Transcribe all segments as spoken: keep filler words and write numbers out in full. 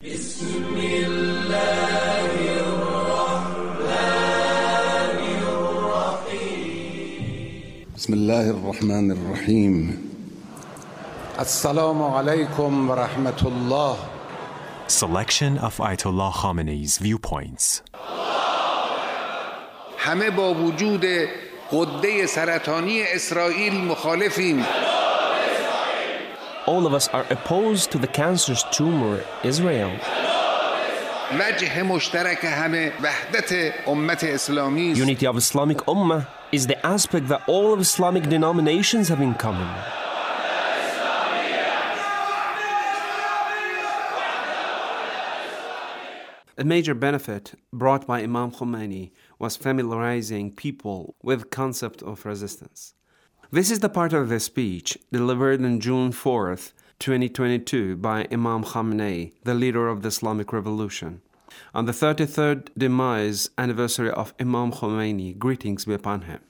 بسم الله الرحمن الرحیم. السلام علیکم و رحمت الله. Selection of Ayatollah Khamenei's viewpoints. همه با وجود غده سرطانی اسرائیل مخالفیم. All of us are opposed to the cancerous tumor Israel. وجه مشترک همه وحدت امت اسلامی است. Unity of Islamic Ummah is the aspect that all of Islamic denominations have in common. A major benefit brought by Imam Khomeini was familiarizing people with the concept of resistance. This is the part of the speech delivered on June fourth, twenty twenty-two by Imam Khamenei, the leader of the Islamic Revolution. On the thirty-third demise anniversary of Imam Khomeini, greetings be upon him.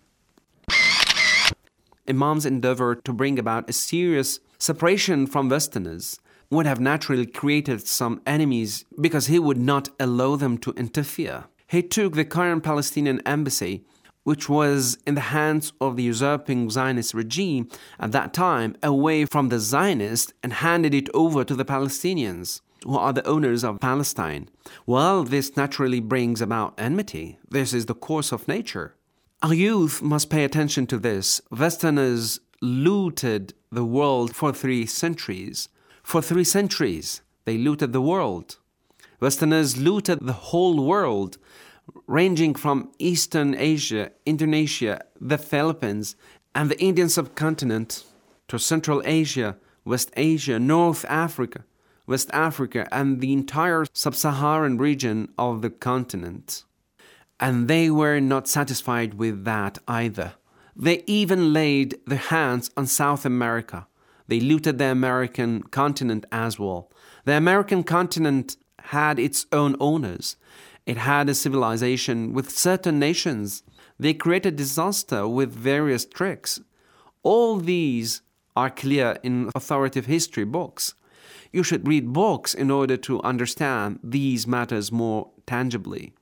Imam's endeavor to bring about a serious separation from Westerners would have naturally created some enemies because he would not allow them to interfere. He took the current Palestinian embassy, which was in the hands of the usurping Zionist regime at that time, away from the Zionists and handed it over to the Palestinians, who are the owners of Palestine. Well, this naturally brings about enmity. This is the course of nature. Our youth must pay attention to this. Westerners looted the world for three centuries. For three centuries, they looted the world. Westerners looted the whole world, ranging from Eastern Asia, Indonesia, the Philippines, and the Indian subcontinent to Central Asia, West Asia, North Africa, West Africa, and the entire sub-Saharan region of the continent. And they were not satisfied with that either. They even laid their hands on South America. They looted the American continent as well. The American continent had its own owners. It had a civilization with certain nations. They created disaster with various tricks. All these are clear in authoritative history books. You should read books in order to understand these matters more tangibly.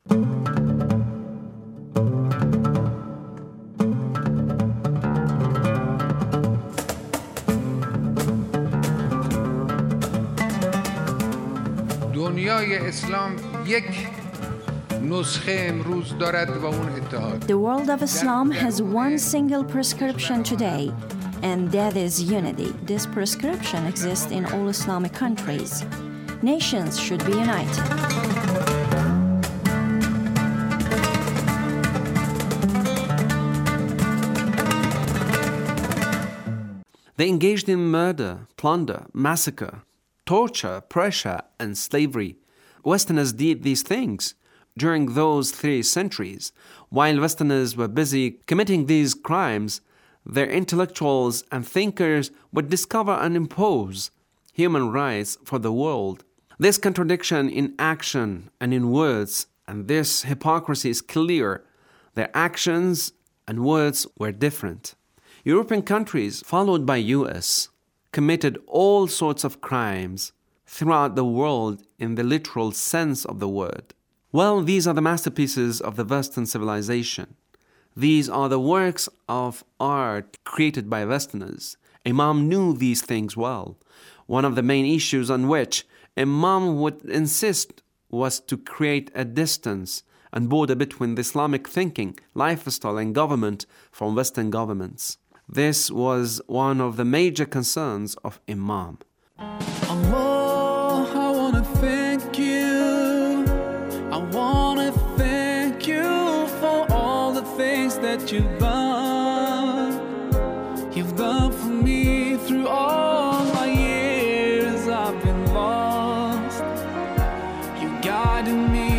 دنیای اسلام یک نسخه امروز دارد و اون اتحاد. The world of Islam has one single prescription today, and that is unity. This prescription exists in all Islamic countries. Nations should be united. They engaged in murder, plunder, massacre, torture, pressure, and slavery. Westerners did these things during those three centuries. While Westerners were busy committing these crimes, their intellectuals and thinkers would discover and impose human rights for the world. This contradiction in action and in words, and this hypocrisy is clear. Their actions and words were different. European countries, followed by U S, committed all sorts of crimes throughout the world in the literal sense of the word. Well, these are the masterpieces of the Western civilization. These are the works of art created by Westerners. Imam knew these things well. One of the main issues on which Imam would insist was to create a distance and border between the Islamic thinking, lifestyle, and government from Western governments. This was one of the major concerns of Imam. Allah, I want to thank you. I want to thank you for all the things that you've done. You've done for me through all my years I've been lost. You guided me